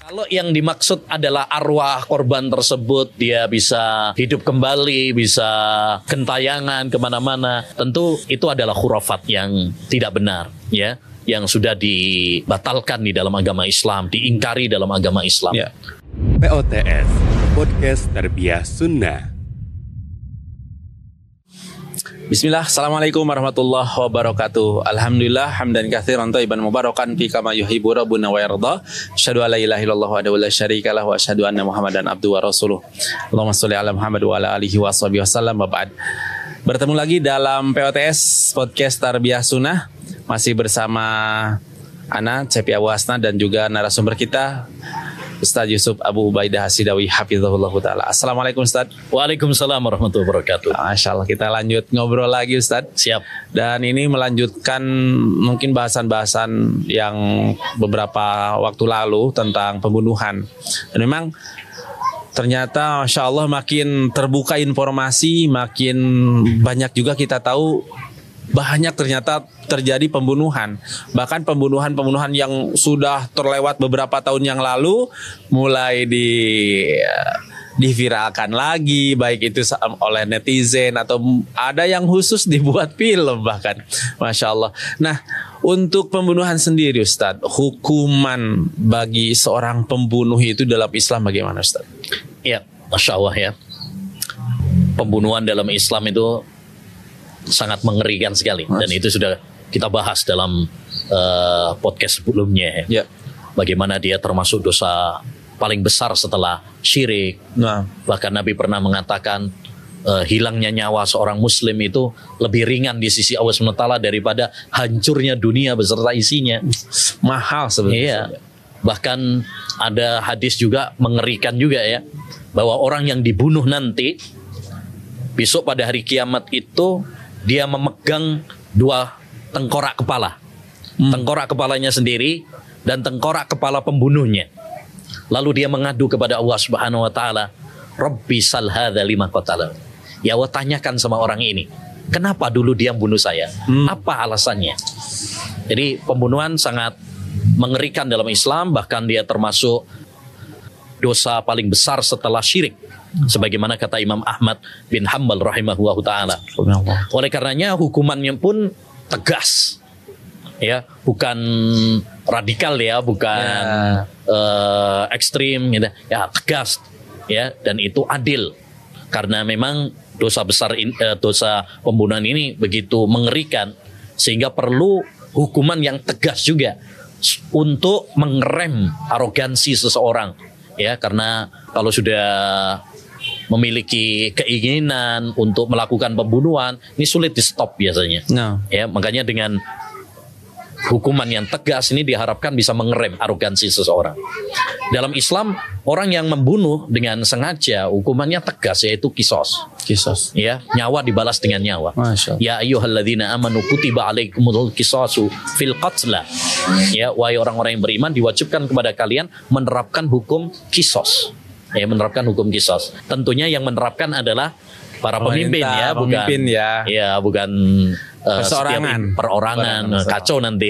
Kalau yang dimaksud adalah arwah korban tersebut, dia bisa hidup kembali, bisa gentayangan kemana-mana, tentu itu adalah khurafat yang tidak benar, ya, yang sudah dibatalkan di dalam agama Islam, diingkari dalam agama Islam. Ya. POTS, Podcast Tarbiyah Sunnah. Bismillah, Assalamualaikum warahmatullahi wabarakatuh. Alhamdulillah, hamdan katsiran thayyiban mubarakan fi kama yuhibbu rabbuna wa yarda. Asyhadu an la ilaha illallah wahdahu la syarika lahu wa asyhadu anna Muhammadan abduhu wa rasuluh. Allahumma shalli ala Muhammad wa ala alihi washabihi wasallam. Ba'd. Bertemu lagi dalam POTS Podcast Tarbiyah Sunnah, masih bersama Ana Cepi Abu Hasna dan juga narasumber kita Ustaz Yusuf Abu Ubaidah Hasidawi hafizahullah ta'ala. Assalamualaikum Ustaz. Waalaikumsalam warahmatullahi wabarakatuh. Masya Allah, kita lanjut ngobrol lagi Ustaz. Siap. Dan ini melanjutkan mungkin bahasan-bahasan yang beberapa waktu lalu tentang pembunuhan. Dan memang ternyata Masya Allah makin terbuka informasi, makin banyak juga kita tahu banyak ternyata terjadi pembunuhan. Bahkan pembunuhan yang sudah terlewat beberapa tahun yang lalu mulai diviralkan lagi, baik itu oleh netizen atau ada yang khusus dibuat film bahkan. Masya Allah. Nah, untuk pembunuhan sendiri Ustaz, hukuman bagi seorang pembunuh itu dalam Islam bagaimana Ustaz? Ya, Masya Allah ya. Pembunuhan dalam Islam itu sangat mengerikan sekali. Dan itu sudah kita bahas dalam podcast sebelumnya. Ya. Bagaimana dia termasuk dosa paling besar setelah syirik. Nah. Bahkan Nabi pernah mengatakan hilangnya nyawa seorang muslim itu lebih ringan di sisi Allah SWT daripada hancurnya dunia beserta isinya. Mahal sebenarnya. Iya. Bahkan ada hadis juga mengerikan juga ya, bahwa orang yang dibunuh nanti besok pada hari kiamat itu dia memegang dua tengkorak kepala. Tengkorak kepalanya sendiri dan tengkorak kepala pembunuhnya. Lalu dia mengadu kepada Allah Subhanahu wa taala, "Rabbi sal hadza lima qatala." Ya Allah, tanyakan sama orang ini, kenapa dulu dia bunuh saya? Apa alasannya? Jadi pembunuhan sangat mengerikan dalam Islam, bahkan dia termasuk dosa paling besar setelah syirik, sebagaimana kata Imam Ahmad bin Hanbal rahimahullahu ta'ala. Oleh karenanya hukumannya pun tegas, ya, bukan radikal ya, bukan ekstrim gitu. Ya, tegas ya, dan itu adil, karena memang dosa besar dosa pembunuhan ini begitu mengerikan sehingga perlu hukuman yang tegas juga untuk mengerem arogansi seseorang. Ya, karena kalau sudah memiliki keinginan untuk melakukan pembunuhan, ini sulit di stop biasanya. No. Ya, makanya dengan hukuman yang tegas ini diharapkan bisa mengerem arogansi seseorang. Dalam Islam, orang yang membunuh dengan sengaja hukumannya tegas, yaitu qisas. Qisas. Ya, nyawa dibalas dengan nyawa. Ya ayyuhalladzina amanu kutiba alaikumul qisasu fil qatla. Ya, wahai orang-orang yang beriman, diwajibkan kepada kalian menerapkan hukum qisas. Ya, menerapkan hukum qisas. Tentunya yang menerapkan adalah para pemimpin ya, bukan bukan perorangan, kacau nanti.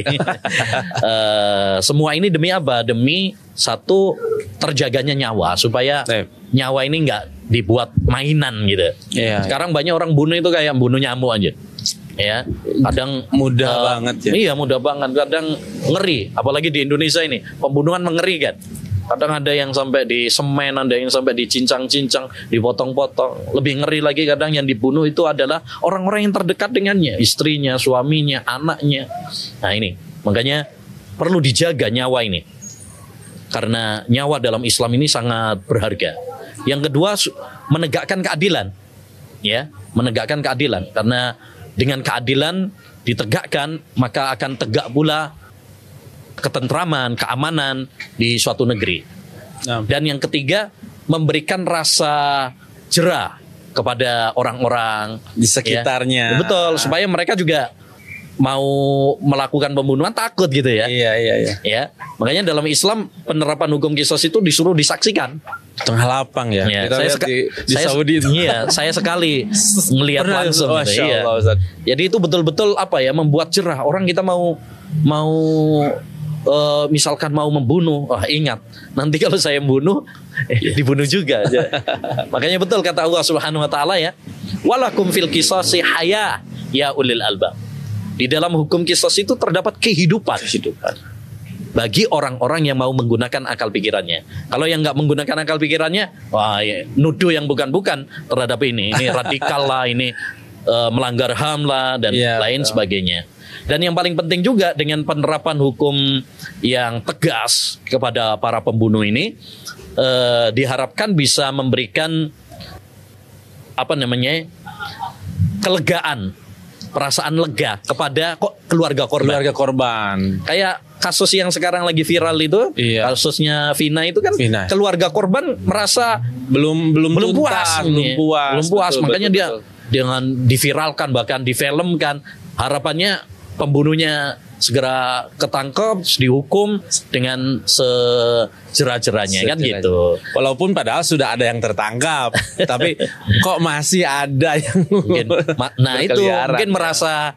Semua ini demi apa? Demi satu, terjaganya nyawa, supaya nyawa ini nggak dibuat mainan gitu. Sekarang banyak orang bunuh itu kayak bunuh nyamuk aja. Ya, kadang mudah banget ya. Iya, mudah banget. Kadang ngeri, apalagi di Indonesia ini pembunuhan mengerikan. Kadang ada yang sampai di semen, ada yang sampai dicincang-cincang, dipotong-potong. Lebih ngeri lagi kadang yang dibunuh itu adalah orang-orang yang terdekat dengannya, istrinya, suaminya, anaknya. Nah ini, makanya perlu dijaga nyawa ini, karena nyawa dalam Islam ini sangat berharga. Yang kedua, menegakkan keadilan. Ya, menegakkan keadilan, karena dengan keadilan ditegakkan, maka akan tegak pula ketentraman, keamanan di suatu negeri. Dan yang ketiga, memberikan rasa jera kepada orang-orang di sekitarnya. Ya, betul, supaya mereka juga mau melakukan pembunuhan takut gitu ya. Iya. Ya, makanya dalam Islam penerapan hukum qisas itu disuruh disaksikan. Tengah lapang ya. Kita saya lihat di Saudi itu. Iya, saya sekali ngelihat langsung. Masya Allah, Jadi itu betul-betul apa ya, membuat jerah. Orang kita mau misalkan mau membunuh, ingat nanti kalau saya membunuh dibunuh juga. Makanya betul kata Allah Subhanahu wa taala ya, walakum fil qisasi haya ya ulil albab. Di dalam hukum qisas itu terdapat kehidupan bagi orang-orang yang mau menggunakan akal pikirannya. Kalau yang nggak menggunakan akal pikirannya, nuduh yang bukan-bukan terhadap ini radikal lah, ini melanggar HAM lah dan lain sebagainya. Dan yang paling penting juga dengan penerapan hukum yang tegas kepada para pembunuh ini, diharapkan bisa memberikan kelegaan, perasaan lega kepada keluarga korban. Kayak kasus yang sekarang lagi viral itu, kasusnya Vina itu kan, keluarga korban merasa belum puas. Betul, makanya dia dengan diviralkan, bahkan difilmkan, harapannya pembunuhnya segera ketangkep, dihukum dengan sejerah-jerahnya kan gitu. Walaupun padahal sudah ada yang tertangkap, tapi kok masih ada yang mungkin merasa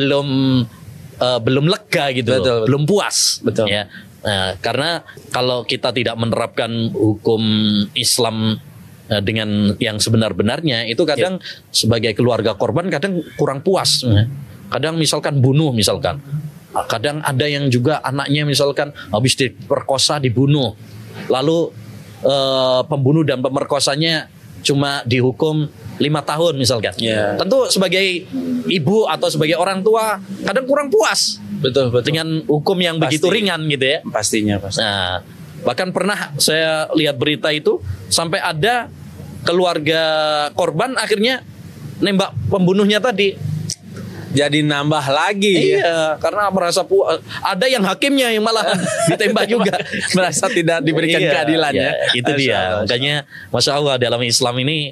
belum lega gitu, betul. Belum puas, betul. Ya. Nah, karena kalau kita tidak menerapkan hukum Islam dengan yang sebenar-benarnya, itu kadang sebagai keluarga korban kadang kurang puas. Kadang misalkan bunuh, kadang ada yang juga anaknya misalkan habis diperkosa dibunuh, lalu pembunuh dan pemerkosanya cuma dihukum 5 tahun misalkan. Tentu sebagai ibu atau sebagai orang tua kadang kurang puas, betul. Dengan hukum yang begitu ringan gitu ya. Pastinya. Nah, bahkan pernah saya lihat berita itu sampai ada keluarga korban akhirnya nembak pembunuhnya tadi. Jadi nambah lagi. Karena merasa puas. Ada yang hakimnya yang malah ditembak juga, merasa tidak diberikan keadilannya. Itu dia. Makanya Masya Allah dalam Islam ini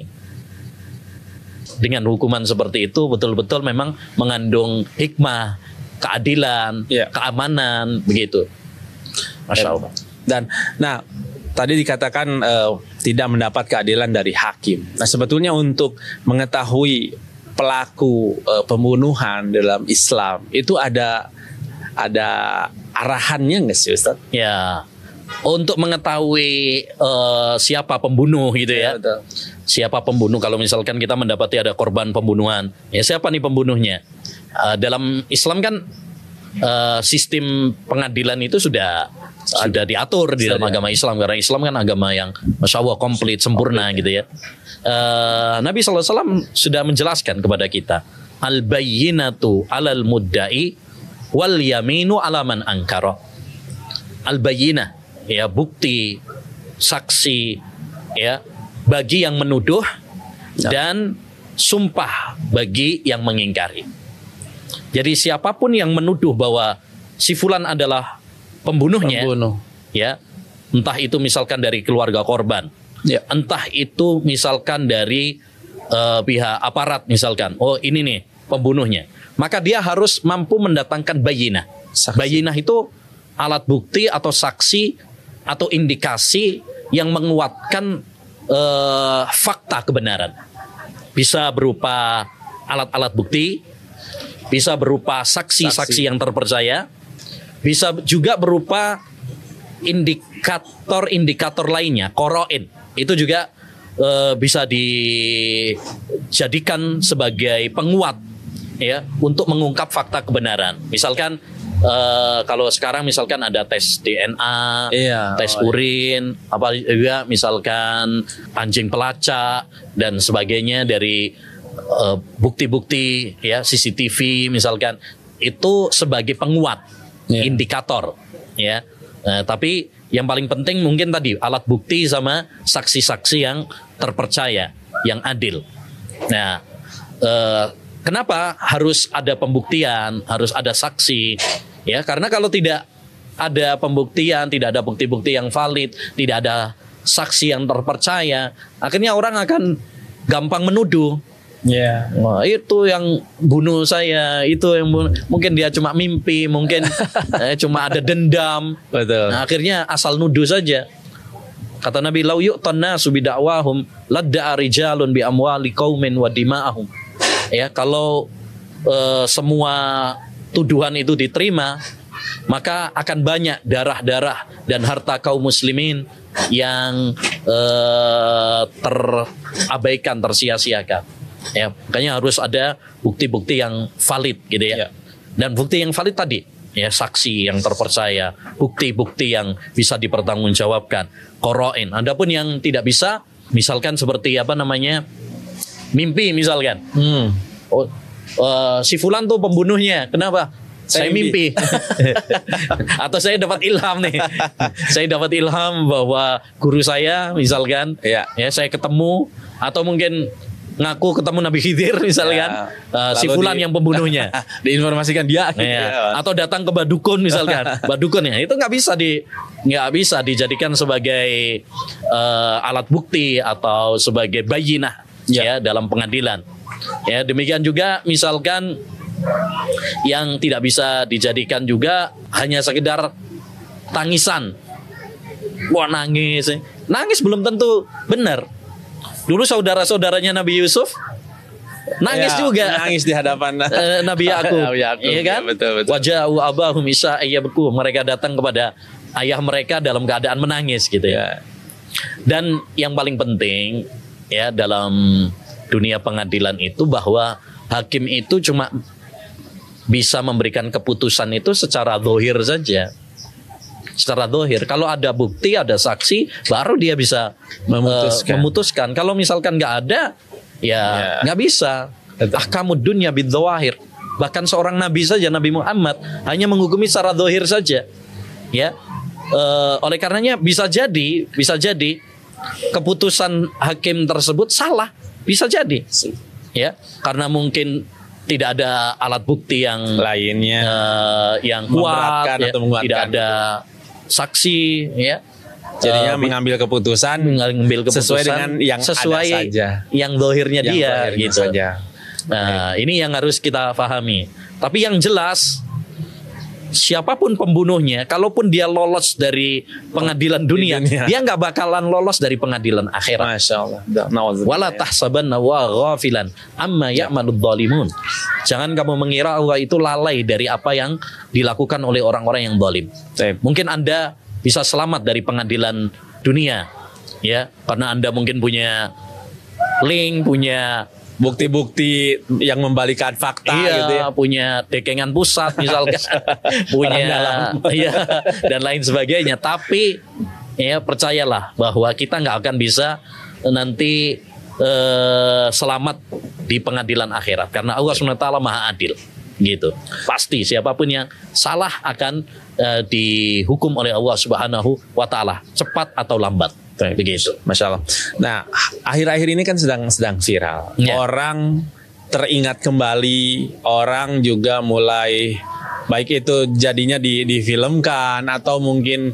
dengan hukuman seperti itu betul-betul memang mengandung hikmah, keadilan, keamanan, begitu. Masya Allah. Dan tadi dikatakan tidak mendapat keadilan dari hakim. Nah, sebetulnya untuk mengetahui pelaku pembunuhan dalam Islam itu ada arahannya nggak sih, Ustaz? Ya, untuk mengetahui siapa pembunuh gitu ya. Betul. Siapa pembunuh, kalau misalkan kita mendapati ada korban pembunuhan, ya siapa nih pembunuhnya? Dalam Islam kan sistem pengadilan itu sudah diatur di dalam agama Islam, karena Islam kan agama yang Masya Allah komplit, sempurna gitu ya. Nabi SAW sudah menjelaskan kepada kita, al-bayyinatu alal mudda'i wal yaminu ala man ankara. Al-bayyinah, ya bukti, saksi, ya bagi yang menuduh, dan sumpah bagi yang mengingkari. Jadi siapapun yang menuduh bahwa si fulan adalah pembunuhnya, ya entah itu misalkan dari keluarga korban, entah itu misalkan dari pihak aparat misalkan, ini nih pembunuhnya, maka dia harus mampu mendatangkan bayinah. Bayinah itu alat bukti atau saksi atau indikasi yang menguatkan fakta kebenaran. Bisa berupa alat-alat bukti, bisa berupa saksi-saksi yang terpercaya, bisa juga berupa indikator-indikator lainnya, qoro'in. Itu juga bisa dijadikan sebagai penguat ya untuk mengungkap fakta kebenaran. Misalkan kalau sekarang misalkan ada tes DNA, tes urin, apa juga misalkan anjing pelacak dan sebagainya dari bukti-bukti ya CCTV misalkan, itu sebagai penguat, indikator ya. Tapi yang paling penting mungkin tadi alat bukti sama saksi-saksi yang terpercaya, yang adil. Nah, kenapa harus ada pembuktian, harus ada saksi? Ya, karena kalau tidak ada pembuktian, tidak ada bukti-bukti yang valid, tidak ada saksi yang terpercaya, akhirnya orang akan gampang menuduh. Wah, itu yang bunuh saya, itu yang mungkin dia cuma mimpi, mungkin cuma ada dendam. Betul. Nah, akhirnya asal nuduh saja. Kata Nabi, lau yu'tan nasu bidakwahum ladda'a rijalun bi amwali qaumin wa dima'ahum. Ya, kalau semua tuduhan itu diterima, maka akan banyak darah-darah dan harta kaum muslimin yang terabaikan, tersia-siakan. Ya, makanya harus ada bukti-bukti yang valid gitu ya. Dan bukti yang valid tadi, ya, saksi yang terpercaya, bukti-bukti yang bisa dipertanggungjawabkan, qarain. Adapun yang tidak bisa, misalkan seperti mimpi misalkan. Si fulan tuh pembunuhnya. Kenapa? Saya mimpi. Atau saya dapat ilham nih. Saya dapat ilham bahwa guru saya misalkan, ya saya ketemu, atau mungkin ngaku ketemu Nabi Khidir misalkan, si fulan yang pembunuhnya. Diinformasikan dia. Atau datang ke badukun misalkan. Badukun ya, itu nggak bisa dijadikan sebagai alat bukti atau sebagai bayinah ya dalam pengadilan. Ya, demikian juga misalkan yang tidak bisa dijadikan juga hanya sekedar tangisan. Wah, nangis belum tentu benar. Dulu saudara-saudaranya Nabi Yusuf nangis juga. Nangis di hadapan Nabi Yakub. Iya kan? Betul. Waja'u abahum isya ayyabku. Mereka datang kepada ayah mereka dalam keadaan menangis gitu ya. Dan yang paling penting ya dalam dunia pengadilan itu bahwa hakim itu cuma bisa memberikan keputusan itu secara zahir saja. Secara zahir. Kalau ada bukti, ada saksi, baru dia bisa memutuskan. Kalau misalkan nggak ada, ya nggak bisa. Ahkamud dunya bidzawahir. Bahkan seorang nabi saja, Nabi Muhammad, hanya menghukumi secara zahir saja. Ya, oleh karenanya bisa jadi keputusan hakim tersebut salah, bisa jadi. Ya, karena mungkin tidak ada alat bukti yang lainnya yang kuat, ya, atau tidak ada saksi, ya. Jadinya mengambil keputusan sesuai dengan yang ada saja, yang zahirnya dia gitu. Saja. Nah, ini yang harus kita pahami. Tapi yang jelas, siapapun pembunuhnya, kalaupun dia lolos dari pengadilan dunia, dia nggak bakalan lolos dari pengadilan akhirat. Masya Allah. Wala tahsabanna wa ghafilan amma ya'maludz zalimun. Jangan kamu mengira Allah itu lalai dari apa yang dilakukan oleh orang-orang yang zalim. Mungkin Anda bisa selamat dari pengadilan dunia, ya, karena Anda mungkin punya link, punya bukti-bukti yang membalikan fakta, gitu ya. Punya dekengan pusat misalkan, punya dan lain sebagainya. Tapi ya percayalah bahwa kita nggak akan bisa nanti selamat di pengadilan akhirat, karena Allah SWT Maha Adil, gitu. Pasti siapapun yang salah akan dihukum oleh Allah Subhanahu wa Ta'ala, cepat atau lambat. Begitu. Masya Allah. Nah, akhir-akhir ini kan sedang viral. Orang teringat kembali, orang juga mulai, baik itu jadinya difilmkan atau mungkin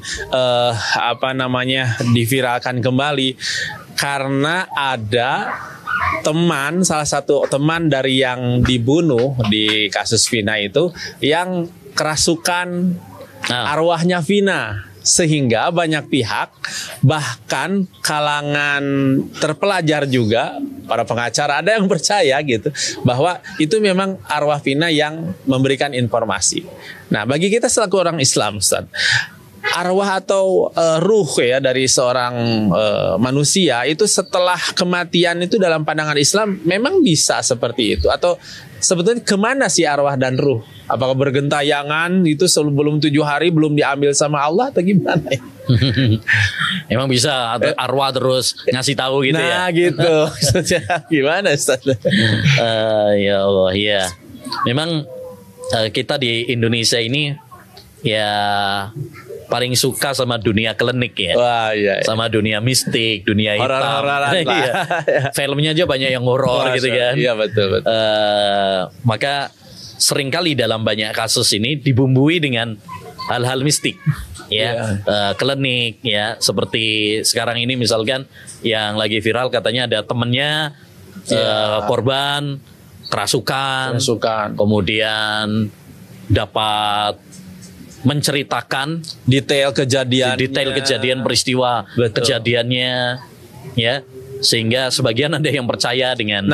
diviralkan kembali karena ada salah satu teman dari yang dibunuh di kasus Vina itu yang kerasukan arwahnya Vina, sehingga banyak pihak, bahkan kalangan terpelajar juga, para pengacara, ada yang percaya gitu bahwa itu memang arwah Vina yang memberikan informasi. Nah, bagi kita selaku orang Islam, Ustaz, arwah atau ruh ya dari seorang manusia itu setelah kematian itu dalam pandangan Islam memang bisa seperti itu, atau sebetulnya kemana sih arwah dan ruh? Apakah bergentayangan itu sebelum 7 hari belum diambil sama Allah atau gimana ya? Emang bisa arwah terus ngasih tahu gitu ya? Nah gitu. Gimana Ustaz? Ya Allah, ya. Memang kita di Indonesia ini ya paling suka sama dunia klinik ya. Wah, iya. Sama dunia mistik, dunia hitam. Horor-hororan lah. Filmnya aja banyak yang horor gitu kan. Iya, betul. Maka seringkali dalam banyak kasus ini dibumbui dengan hal-hal mistik. Ya, klinik ya, seperti sekarang ini misalkan yang lagi viral katanya ada temennya korban kerasukan, kemudian dapat menceritakan detail kejadian peristiwa kejadiannya, ya, sehingga sebagian ada yang percaya dengan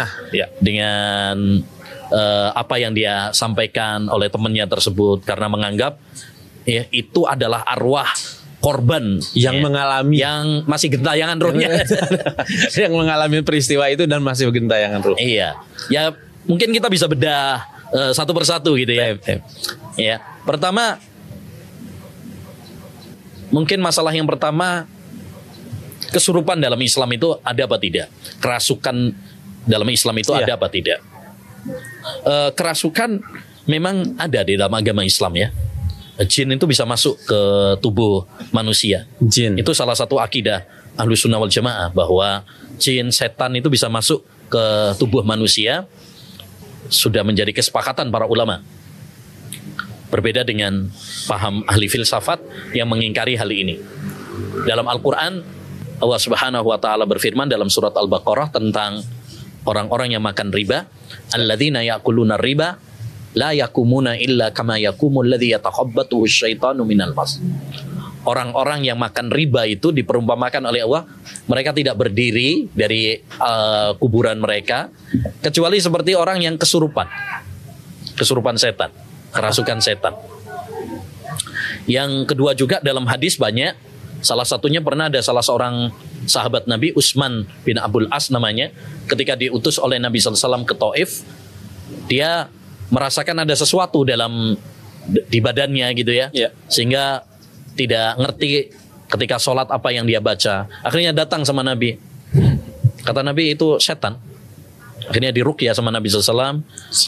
apa yang dia sampaikan oleh temannya tersebut karena menganggap ya, itu adalah arwah korban yang mengalami, yang masih gentayangan rohnya. yang mengalami peristiwa itu dan masih gentayangan roh. Iya, ya mungkin kita bisa bedah satu persatu gitu ya. Ya, pertama mungkin masalah yang pertama, kesurupan dalam Islam itu ada apa tidak? Kerasukan dalam Islam itu ada apa tidak? Kerasukan memang ada di dalam agama Islam ya. Jin itu bisa masuk ke tubuh manusia. Jin. Itu salah satu akidah Ahlus Sunnah wal Jamaah, bahwa jin, setan itu bisa masuk ke tubuh manusia. Sudah menjadi kesepakatan para ulama. Berbeda dengan paham ahli filsafat yang mengingkari hal ini. Dalam Al-Quran, Allah Subhanahu wa Ta'ala berfirman dalam surat Al-Baqarah tentang orang-orang yang makan riba. Alladzina ya'kuluna riba la yakumuna illa kama yakumul ladzi yatakhabbathu asyaitanu minal mas. Orang-orang yang makan riba itu diperumpamakan oleh Allah, mereka tidak berdiri dari kuburan mereka kecuali seperti orang yang kesurupan setan, kerasukan setan. Yang kedua juga dalam hadis banyak, salah satunya pernah ada salah seorang sahabat Nabi, Utsman bin Abdul As namanya, ketika diutus oleh Nabi SAW ke Taif, dia merasakan ada sesuatu di badannya gitu ya, sehingga tidak ngerti ketika sholat apa yang dia baca. Akhirnya datang sama Nabi, kata Nabi itu setan. Akhirnya diruqyah sama Nabi SAW,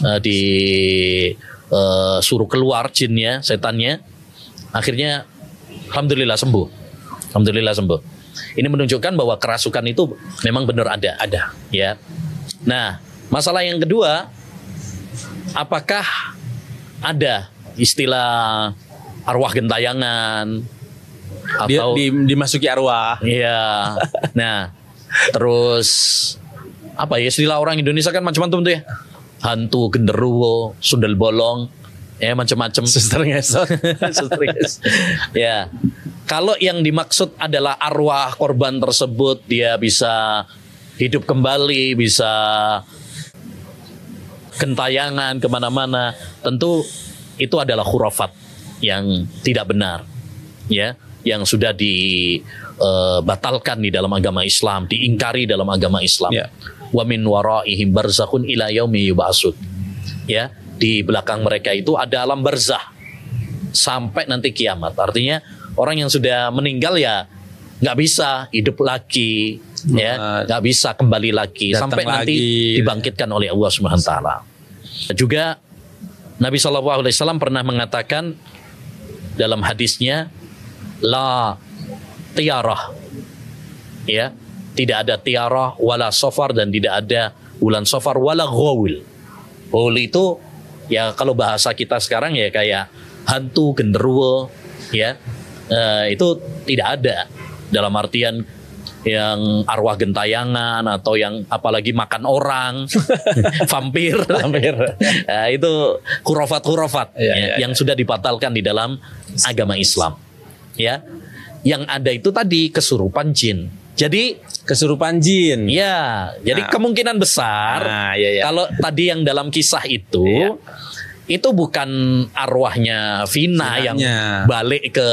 disuruh keluar jinnya, setannya. Akhirnya alhamdulillah sembuh. Ini menunjukkan bahwa kerasukan itu memang benar ada ya. Nah, masalah yang kedua, apakah ada istilah arwah gentayangan atau dimasuki arwah? Iya. Nah, terus apa ya, istilah orang Indonesia kan macam-macam tuh ya. Hantu, genderuwo, sundel bolong, ya macam-macam. Suster ngesot. Ya. Kalau yang dimaksud adalah arwah korban tersebut, dia bisa hidup kembali, bisa gentayangan kemana-mana, tentu itu adalah khurafat yang tidak benar, ya, yang sudah dibatalkan di dalam agama Islam, diingkari dalam agama Islam. Wa min waraihim barzakhun ila yaumi yub'atsun. Ya, di belakang mereka itu ada alam barzah sampai nanti kiamat. Artinya orang yang sudah meninggal ya nggak bisa hidup lagi, ya, nggak bisa kembali lagi sampai nanti dibangkitkan oleh Allah Subhanahu wa Ta'ala. Juga Nabi SAW pernah mengatakan dalam hadisnya, la tiarah, ya, tidak ada tiarah wala sofar, dan tidak ada bulan sofar wala ghawil. Ghawil itu ya kalau bahasa kita sekarang ya kayak hantu, genderuwo, ya, itu tidak ada dalam artian yang arwah gentayangan atau yang apalagi makan orang, vampir. Nah, itu khurafat yang sudah dibatalkan di dalam agama Islam. Ya, yang ada itu tadi kesurupan jin. Jadi kesurupan jin. Ya, jadi kemungkinan besar kalau tadi yang dalam kisah itu itu bukan arwahnya Vina yang balik ke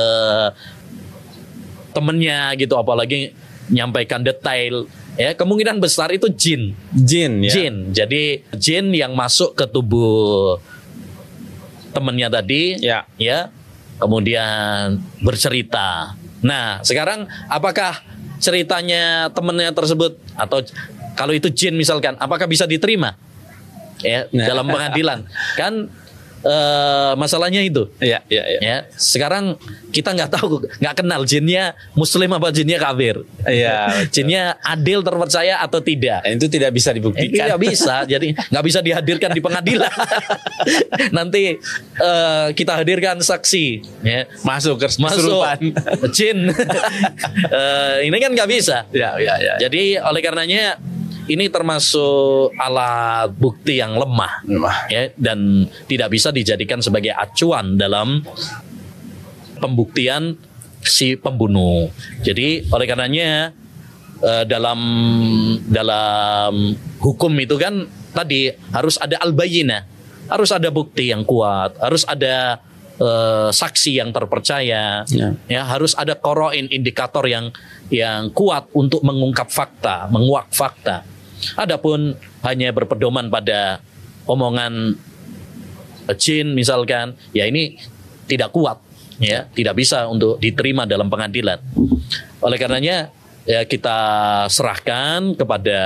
temennya gitu, apalagi nyampaikan detail, ya, kemungkinan besar itu jin. Jadi jin yang masuk ke tubuh temennya tadi, ya, kemudian bercerita. Nah, sekarang apakah ceritanya temennya tersebut, atau kalau itu jin misalkan, apakah bisa diterima ya dalam pengadilan? Kan masalahnya itu. Ya. Sekarang kita nggak tahu, nggak kenal jinnya Muslim apa jinnya kafir. Jinnya adil, terpercaya atau tidak. Itu tidak bisa dibuktikan. Tidak bisa. Jadi nggak bisa dihadirkan di pengadilan. Nanti kita hadirkan saksi, ya. Masuk kesurupan jin. Ini kan nggak bisa. Jadi oleh karenanya ini termasuk alat bukti yang lemah. Ya, dan tidak bisa dijadikan sebagai acuan dalam pembuktian si pembunuh. Jadi oleh karenanya dalam hukum itu kan tadi harus ada al-bayyinah, harus ada bukti yang kuat, harus ada saksi yang terpercaya, ya harus ada qarain, indikator yang kuat untuk mengungkap fakta, menguak fakta. Adapun hanya berpedoman pada omongan jin misalkan, ya ini tidak kuat, ya tidak bisa untuk diterima dalam pengadilan. Oleh karenanya ya kita serahkan kepada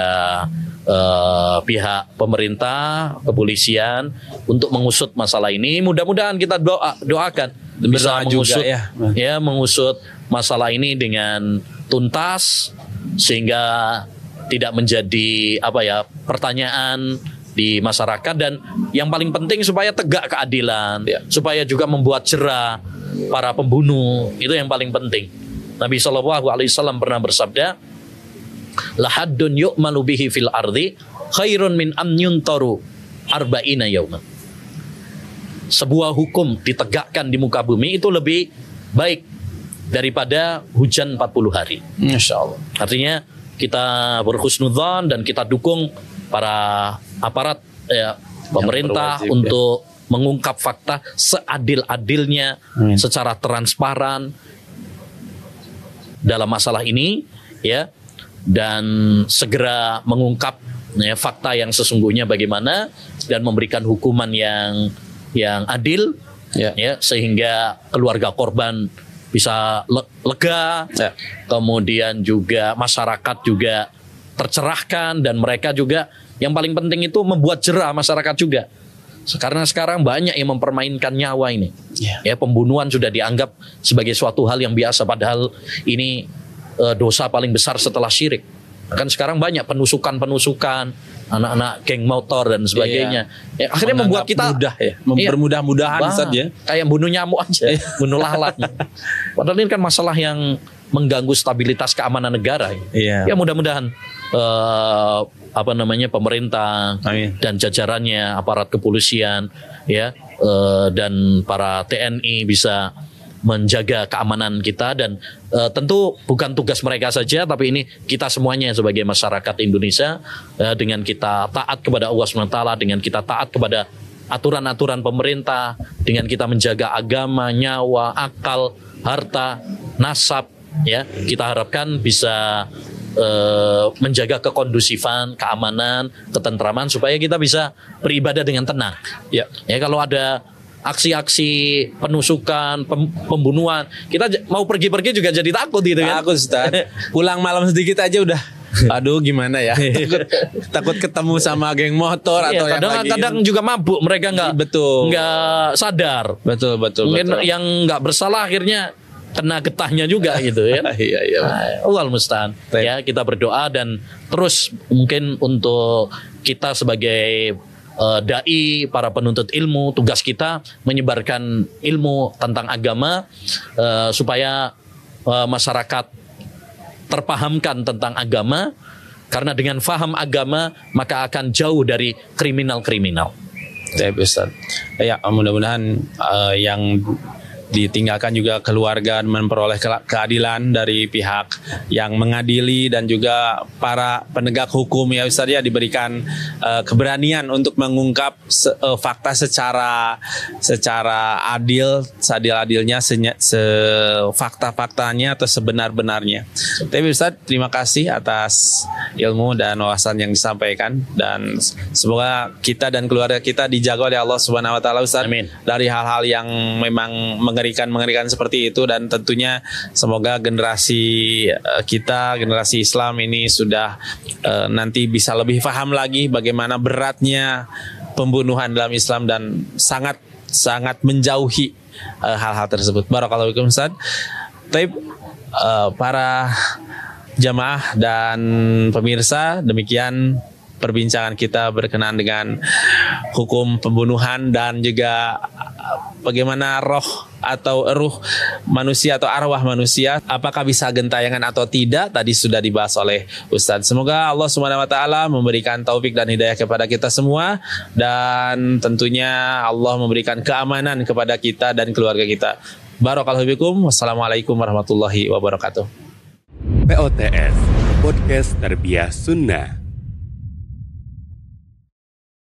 pihak pemerintah, kepolisian untuk mengusut masalah ini. Mudah-mudahan kita doakan bisa mengusut ya mengusut masalah ini dengan tuntas sehingga tidak menjadi pertanyaan di masyarakat, dan yang paling penting supaya tegak keadilan, supaya juga membuat jera para pembunuh, itu yang paling penting. Nabi SAW pernah bersabda, lahaddun yu'malu bihi fil ardi khairun min an yuntaru arba'ina yawman. Sebuah hukum ditegakkan di muka bumi itu lebih baik daripada hujan 40 hari. Masya Allah. Artinya kita berhusnudzon dan kita dukung para aparat pemerintah berwajib, untuk mengungkap fakta seadil-adilnya, secara transparan dalam masalah ini, ya, dan segera mengungkap fakta yang sesungguhnya bagaimana dan memberikan hukuman yang adil, ya, sehingga keluarga korban bisa lega, kemudian juga masyarakat juga tercerahkan, dan mereka juga yang paling penting itu membuat jera masyarakat juga. Karena sekarang banyak yang mempermainkan nyawa ini. Ya, pembunuhan sudah dianggap sebagai suatu hal yang biasa, padahal ini dosa paling besar setelah syirik. Kan sekarang banyak penusukan anak-anak geng motor dan sebagainya. Ya, akhirnya membuat kita mudah mempermudah-mudahan saja. Kayak bunuh nyamuk aja, bunuh lalat. Padahal ini kan masalah yang mengganggu stabilitas keamanan negara. Ya mudah-mudahan pemerintah dan jajarannya, aparat kepolisian, ya, dan para TNI bisa menjaga keamanan kita, dan tentu bukan tugas mereka saja, tapi ini kita semuanya sebagai masyarakat Indonesia, dengan kita taat kepada Allah SWT, dengan kita taat kepada aturan-aturan pemerintah, dengan kita menjaga agama, nyawa, akal, harta, nasab, ya, kita harapkan bisa menjaga kekondusifan, keamanan, ketentraman, supaya kita bisa beribadah dengan tenang. Ya, kalau ada aksi-aksi penusukan, pembunuhan, kita mau pergi-pergi juga jadi takut gitu kan. Takut, Ustaz. Pulang malam sedikit aja udah, aduh gimana ya, takut ketemu sama geng motor atau yang lagi. Kadang juga mabuk, mereka nggak sadar. Betul. Mungkin yang nggak bersalah akhirnya kena getahnya juga gitu ya. Allahul musta'an. Ya, kita berdoa dan terus mungkin untuk kita sebagai dai, para penuntut ilmu, tugas kita menyebarkan ilmu tentang agama, supaya masyarakat terpahamkan tentang agama, karena dengan faham agama maka akan jauh dari kriminal-kriminal. Ya, mudah-mudahan yang ditinggalkan juga keluarga memperoleh keadilan dari pihak yang mengadili, dan juga para penegak hukum, ya Ustaz, ya, diberikan keberanian untuk mengungkap fakta secara seadil-adilnya, fakta-faktanya atau sebenar-benarnya. Tapi Ustaz, terima kasih atas ilmu dan wawasan yang disampaikan, dan semoga kita dan keluarga kita dijaga oleh Allah Subhanahu wa taala, Ustaz. Amin. Dari hal-hal yang memang mengerikan seperti itu, dan tentunya semoga generasi kita, generasi Islam ini sudah nanti bisa lebih paham lagi bagaimana beratnya pembunuhan dalam Islam, dan sangat menjauhi hal-hal tersebut. Barakallahu fikum, Ustaz. Taib, para jamaah dan pemirsa, demikian perbincangan kita berkenaan dengan hukum pembunuhan, dan juga bagaimana ruh manusia atau arwah manusia, apakah bisa gentayangan atau tidak, tadi sudah dibahas oleh Ustadz. Semoga Allah Subhanahu wa taala memberikan taufik dan hidayah kepada kita semua, dan tentunya Allah memberikan keamanan kepada kita dan keluarga kita. Barakallahu fikum. Wassalamualaikum warahmatullahi wabarakatuh. POTS, Podcast Tarbiyah Sunnah.